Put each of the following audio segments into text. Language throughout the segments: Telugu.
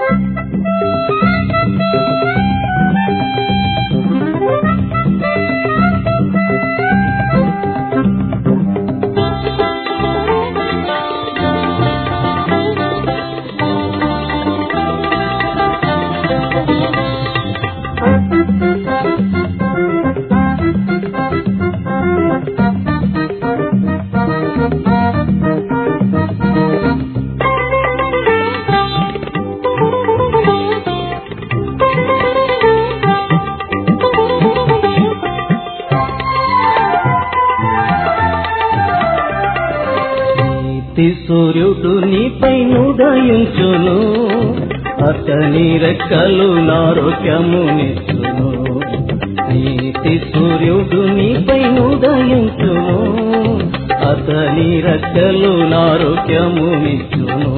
సూర్యుడు నీపైన ఉదయించును, అతని రెక్కలు నారోగ్యమునిచ్చును. నీతి సూర్యుడు నీపైన ఉదయించును, అతని రెక్కలు నారోగ్యమునిచ్చును.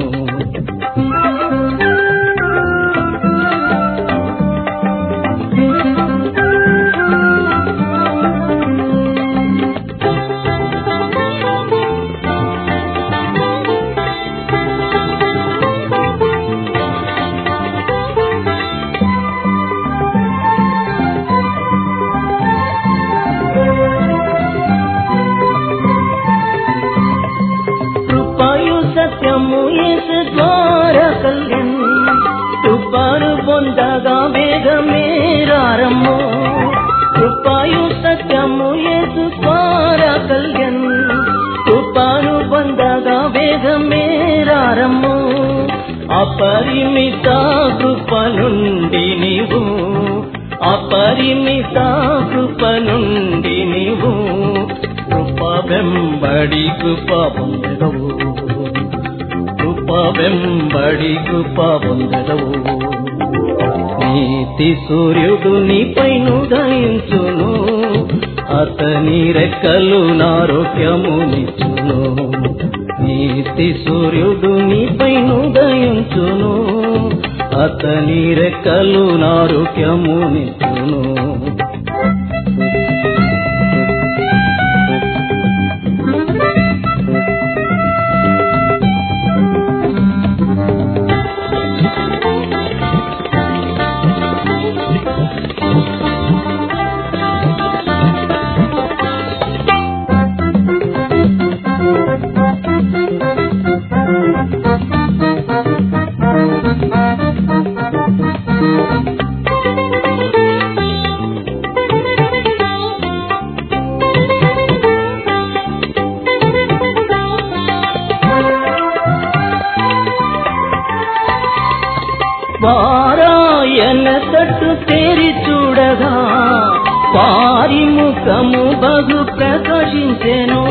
సత్యము యేసు ద్వారా కళ్యాణ్, కృపను పొందగా వేగమే రారమ్ము. కృపయు సత్యము యేసు ద్వారా కళ్యాణ్, కృపను పొందగా వేగమే రారమ్ము. అపరిమిత కృప నుండి నీవు, అపరిమిత కృప నుండి నీవు కృప వెంబడి కృప పొందెదవు, కృప వెంబడి కృప పొందెదవు. నీతి సూర్యుడు నీపైన ఉదయించును, అతని రెక్కలు నారోగ్యమునిచ్చును. నీతి సూర్యుడు నీపైన ఉదయించును, అతని రెక్కలు నారోగ్యమునిచ్చును. వారాయన తట్టు తేరి చూడగా వారి ముఖము బహు ప్రకాశించెను.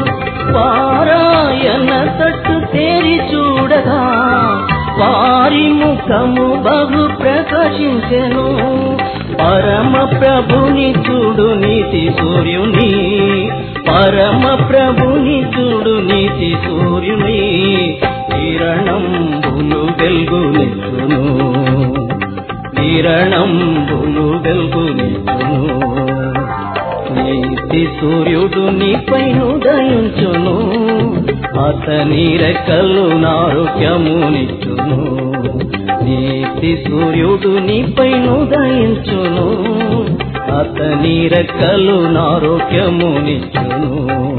వారాయన తట్టు తేరి చూడగా వారి ముఖము బహు ప్రకాశించెను. పరమ ప్రభుని చూడు నీతి సూర్యుని, పరమ ప్రభుని చూడు నీతి సూర్యుని. కిరణంబులు వెల్గునిచ్చును, కిరణంబులు వెల్గునిచ్చును. నీతి సూర్యుడు నీపైన ఉదయించును, అతని రెక్కలు నారోగ్యమునిచ్చును. నీతి సూర్యుడు నీపైన ఉదయించును, అతని రెక్కలు నారోగ్యమునిచ్చును.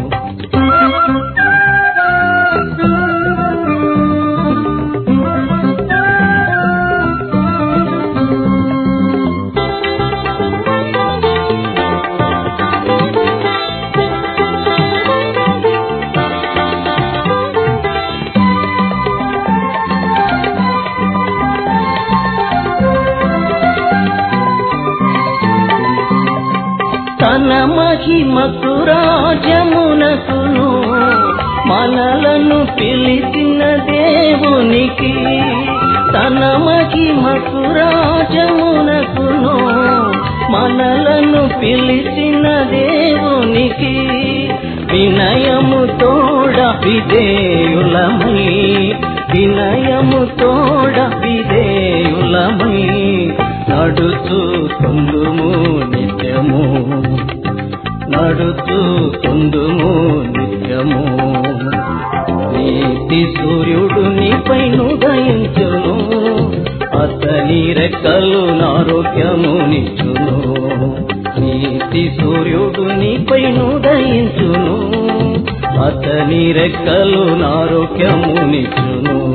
తన మహిమకు రాజ్యమునకును మనలను పిలిచిన దేవునికి, తన మహిమకు రాజ్యమునకును మనలను పిలిచిన దేవునికి. వినయము తోడ విధేయులమై, వినయము తోడ విధేయులమై నడుచుకుందుము నిత్యము, నడుచుకుందుము నిత్యము. నీతి సూర్యుడు నీపైన ఉదయించును, రెక్కలు నారోగ్యమునిచ్చును నీతి సూర్యుడు నీపై ఉదయించును అతని రెక్కలు నారోగ్యమునిచ్చును